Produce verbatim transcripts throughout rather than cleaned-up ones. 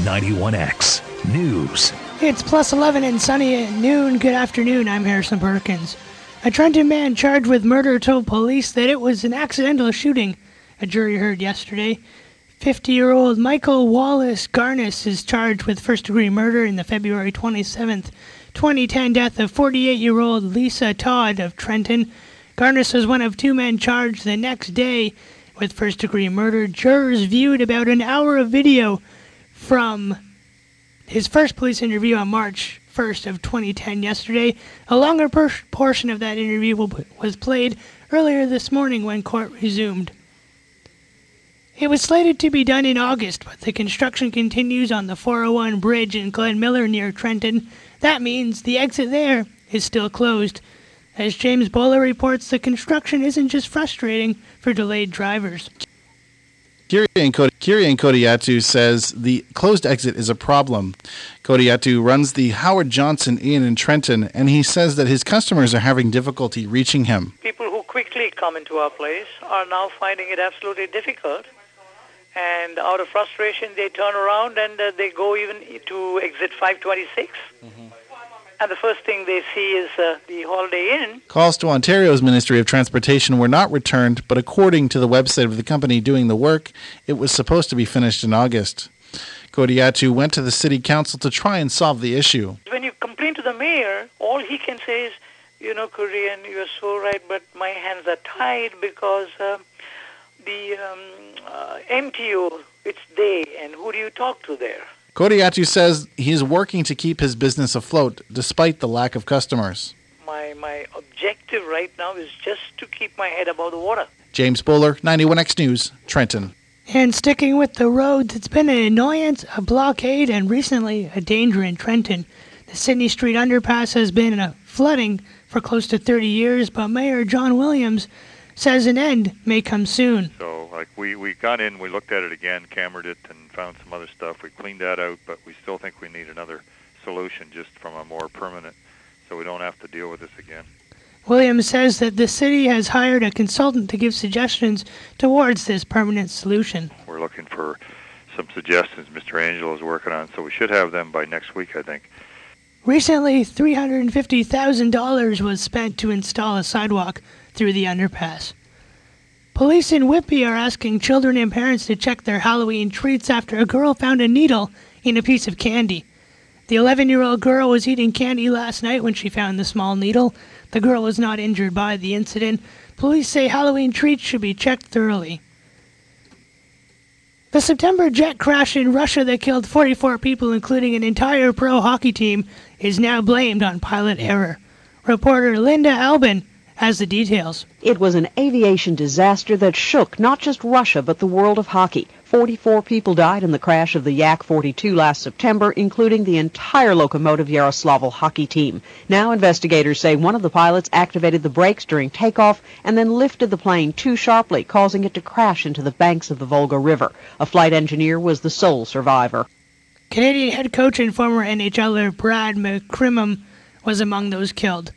ninety-one X News. It's plus eleven and sunny at noon. Good afternoon, I'm Harrison Perkins. A Trenton man charged with murder told police that it was an accidental shooting, a jury heard yesterday. fifty-year-old Michael Wallace Garnis is charged with first-degree murder in the February twenty-seventh, twenty ten death of forty-eight-year-old Lisa Todd of Trenton. Garnis was one of two men charged the next day with first-degree murder. Jurors viewed about an hour of video from his first police interview on March first of twenty ten yesterday. A longer per- portion of that interview was played earlier this morning when court resumed. It was slated to be done in August, but the construction continues on the four oh one bridge in Glen Miller near Trenton. That means the exit there is still closed. As James Bowler reports, the construction isn't just frustrating for delayed drivers. Kirian Kodiatu says the closed exit is a problem. Kodiatu runs the Howard Johnson Inn in Trenton, and he says that his customers are having difficulty reaching him. People who quickly come into our place are now finding it absolutely difficult. And out of frustration, they turn around and uh, they go even to exit five twenty-six. Mm-hmm. And the first thing they see is uh, the Holiday Inn. Calls to Ontario's Ministry of Transportation were not returned, but according to the website of the company doing the work, it was supposed to be finished in August. Kodiatu went to the City Council to try and solve the issue. When you complain to the mayor, all he can say is, you know, Korean, you're so right, but my hands are tied because uh, the um, uh, M T O, it's they, and who do you talk to there? Kodiatu says he is working to keep his business afloat despite the lack of customers. My my objective right now is just to keep my head above the water. James Bowler, ninety-one X News, Trenton. And sticking with the roads, it's been an annoyance, a blockade, and recently a danger in Trenton. The Sydney Street underpass has been in a flooding for close to thirty years, but Mayor John Williams says an end may come soon. So, like, we, we got in, we looked at it again, cambered it, and found some other stuff. We cleaned that out, but we still think we need another solution just from a more permanent, so we don't have to deal with this again. Williams says that the city has hired a consultant to give suggestions towards this permanent solution. We're looking for some suggestions Mister Angel is working on, so we should have them by next week, I think. Recently, three hundred fifty thousand dollars was spent to install a sidewalk through the underpass. Police in Whitby are asking children and parents to check their Halloween treats after a girl found a needle in a piece of candy. The eleven-year-old girl was eating candy last night when she found the small needle. The girl was not injured by the incident. Police say Halloween treats should be checked thoroughly. The September jet crash in Russia that killed forty-four people, including an entire pro hockey team, is now blamed on pilot error. Reporter Linda Albin has the details. It was an aviation disaster that shook not just Russia but the world of hockey. forty-four people died in the crash of the Yak forty-two last September, including the entire Lokomotiv Yaroslavl hockey team. Now investigators say one of the pilots activated the brakes during takeoff and then lifted the plane too sharply, causing it to crash into the banks of the Volga River. A flight engineer was the sole survivor. Canadian head coach and former N H L er Brad McCrimmon was among those killed.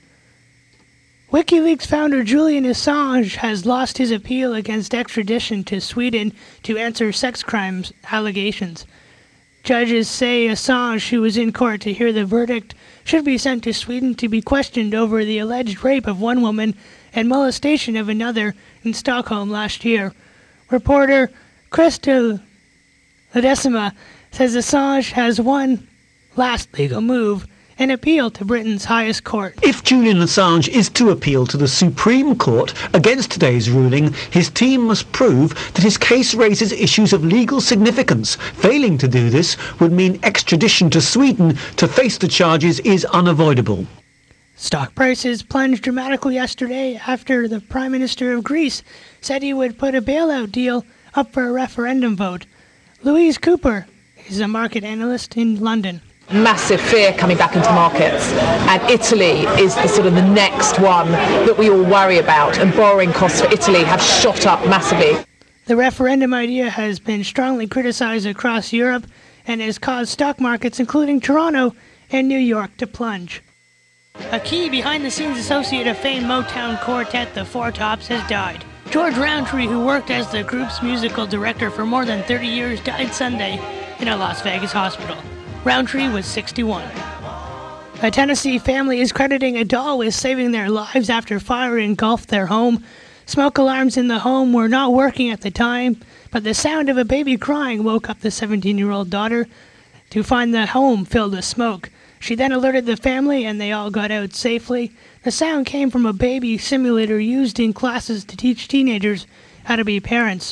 WikiLeaks founder Julian Assange has lost his appeal against extradition to Sweden to answer sex crimes allegations. Judges say Assange, who was in court to hear the verdict, should be sent to Sweden to be questioned over the alleged rape of one woman and molestation of another in Stockholm last year. Reporter Crystal Ledesma says Assange has one last legal move, an appeal to Britain's highest court. If Julian Assange is to appeal to the Supreme Court against today's ruling, his team must prove that his case raises issues of legal significance. Failing to do this would mean extradition to Sweden to face the charges is unavoidable. Stock prices plunged dramatically yesterday after the Prime Minister of Greece said he would put a bailout deal up for a referendum vote. Louise Cooper is a market analyst in London. Massive fear coming back into markets, and Italy is the sort of the next one that we all worry about, and borrowing costs for Italy have shot up massively. The referendum idea has been strongly criticized across Europe and has caused stock markets, including Toronto and New York, to plunge. A key behind-the-scenes associate of famed Motown quartet The Four Tops has died. George Roundtree, who worked as the group's musical director for more than thirty years, died Sunday. in a Las Vegas hospital. Roundtree was sixty-one. A Tennessee family is crediting a doll with saving their lives after fire engulfed their home. Smoke alarms in the home were not working at the time, but the sound of a baby crying woke up the seventeen-year-old daughter to find the home filled with smoke. She then alerted the family and they all got out safely. The sound came from a baby simulator used in classes to teach teenagers how to be parents.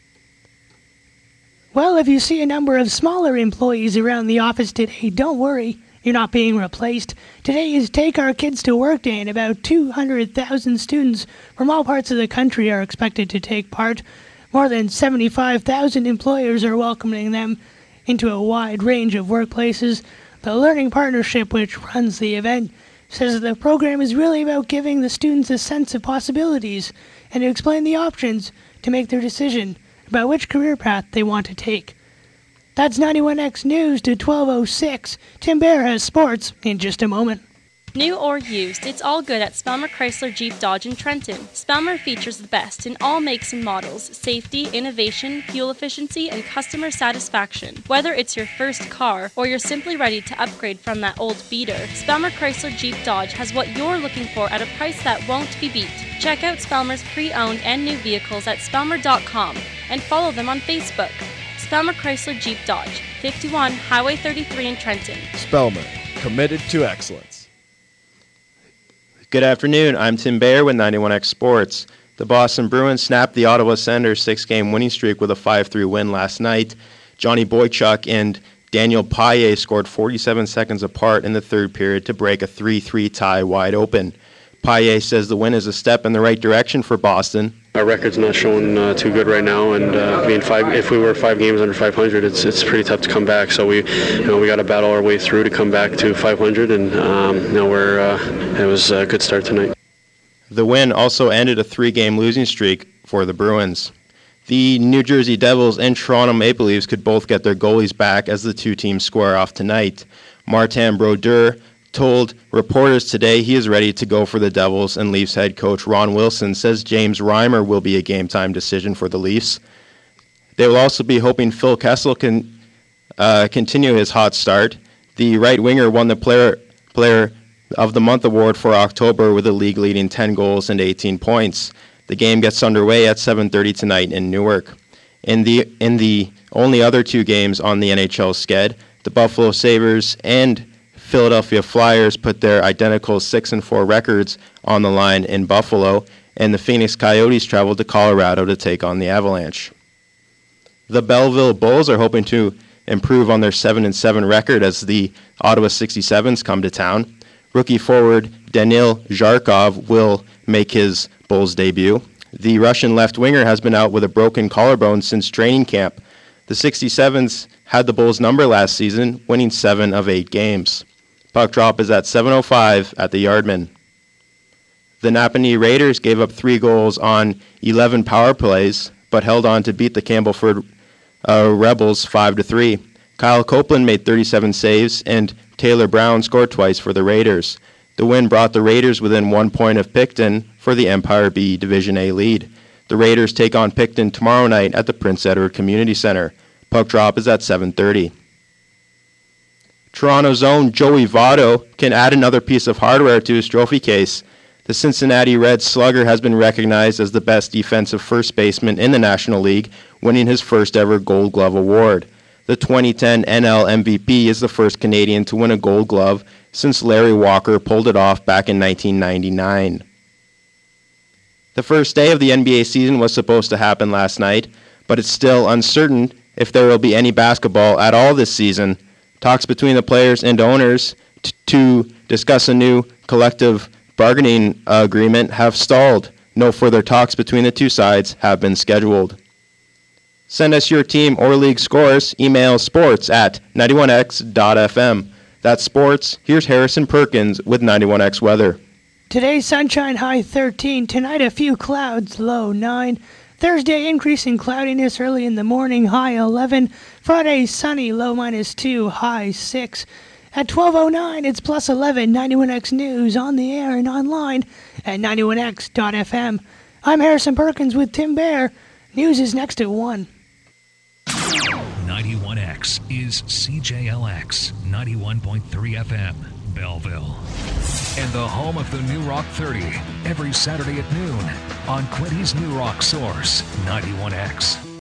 Well, if you see a number of smaller employees around the office today, don't worry. You're not being replaced. Today is Take Our Kids to Work Day, and about two hundred thousand students from all parts of the country are expected to take part. More than seventy-five thousand employers are welcoming them into a wide range of workplaces. The Learning Partnership, which runs the event, says that the program is really about giving the students a sense of possibilities and to explain the options to make their decision about which career path they want to take. That's ninety-one X News to twelve oh six. Tim Bear has sports in just a moment. New or used, it's all good at Spelmer Chrysler Jeep Dodge in Trenton. Spelmer features the best in all makes and models, safety, innovation, fuel efficiency, and customer satisfaction. Whether it's your first car or you're simply ready to upgrade from that old beater, Spelmer Chrysler Jeep Dodge has what you're looking for at a price that won't be beat. Check out Spelmer's pre-owned and new vehicles at spelmer dot com and follow them on Facebook. Spelmer Chrysler Jeep Dodge, fifty-one Highway thirty-three in Trenton. Spelmer, committed to excellence. Good afternoon. I'm Tim Bayer with ninety-one X Sports. The Boston Bruins snapped the Ottawa Senators' six-game winning streak with a five three win last night. Johnny Boychuk and Daniel Paille scored forty-seven seconds apart in the third period to break a three three tie wide open. Paille says the win is a step in the right direction for Boston. Our record's not showing uh, too good right now, and uh, being five, if we were five games under five hundred, it's it's pretty tough to come back. So we, you know, we got to battle our way through to come back to five hundred, and um, you know, we're uh, it was a good start tonight. The win also ended a three-game losing streak for the Bruins. The New Jersey Devils and Toronto Maple Leafs could both get their goalies back as the two teams square off tonight. Martin Brodeur told reporters today he is ready to go for the Devils, and Leafs head coach Ron Wilson says James Reimer will be a game-time decision for the Leafs. They will also be hoping Phil Kessel can uh, continue his hot start. The right winger won the Player Player of the Month award for October with a league-leading ten goals and eighteen points. The game gets underway at seven thirty tonight in Newark. In the in the only other two games on the N H L sched, the Buffalo Sabres and Philadelphia Flyers put their identical six and four records on the line in Buffalo, and the Phoenix Coyotes traveled to Colorado to take on the Avalanche. The Belleville Bulls are hoping to improve on their seven and seven record as the Ottawa sixty-sevens come to town. Rookie forward Danil Zharkov will make his Bulls debut. The Russian left winger has been out with a broken collarbone since training camp. The sixty-sevens had the Bulls' number last season, winning seven of eight games. Puck drop is at seven oh five at the Yardman. The Napanee Raiders gave up three goals on eleven power plays, but held on to beat the Campbellford uh, Rebels five to three. Kyle Copeland made thirty-seven saves, and Taylor Brown scored twice for the Raiders. The win brought the Raiders within one point of Picton for the Empire B Division A lead. The Raiders take on Picton tomorrow night at the Prince Edward Community Center. Puck drop is at seven thirty. Toronto's own Joey Votto can add another piece of hardware to his trophy case. The Cincinnati Reds slugger has been recognized as the best defensive first baseman in the National League, winning his first ever Gold Glove award. The twenty ten N L M V P is the first Canadian to win a Gold Glove since Larry Walker pulled it off back in nineteen ninety-nine. The first day of the N B A season was supposed to happen last night, but it's still uncertain if there will be any basketball at all this season. Talks between the players and owners t- to discuss a new collective bargaining uh, agreement have stalled. No further talks between the two sides have been scheduled. Send us your team or league scores. Email sports at ninety-one x dot f m. That's sports. Here's Harrison Perkins with ninety-one X weather. Today, sunshine, high thirteen. Tonight, a few clouds, low nine. Thursday, increasing cloudiness early in the morning, high eleven. Friday, sunny, low minus two, high six. At twelve oh nine, it's plus eleven. ninety-one X News on the air and online at ninety-one x dot f m. I'm Harrison Perkins with Tim Bear. News is next at one. ninety-one X is C J L X ninety-one point three F M, Belleville. And the home of the New Rock thirty, every Saturday at noon on Quinty's New Rock Source, ninety-one X.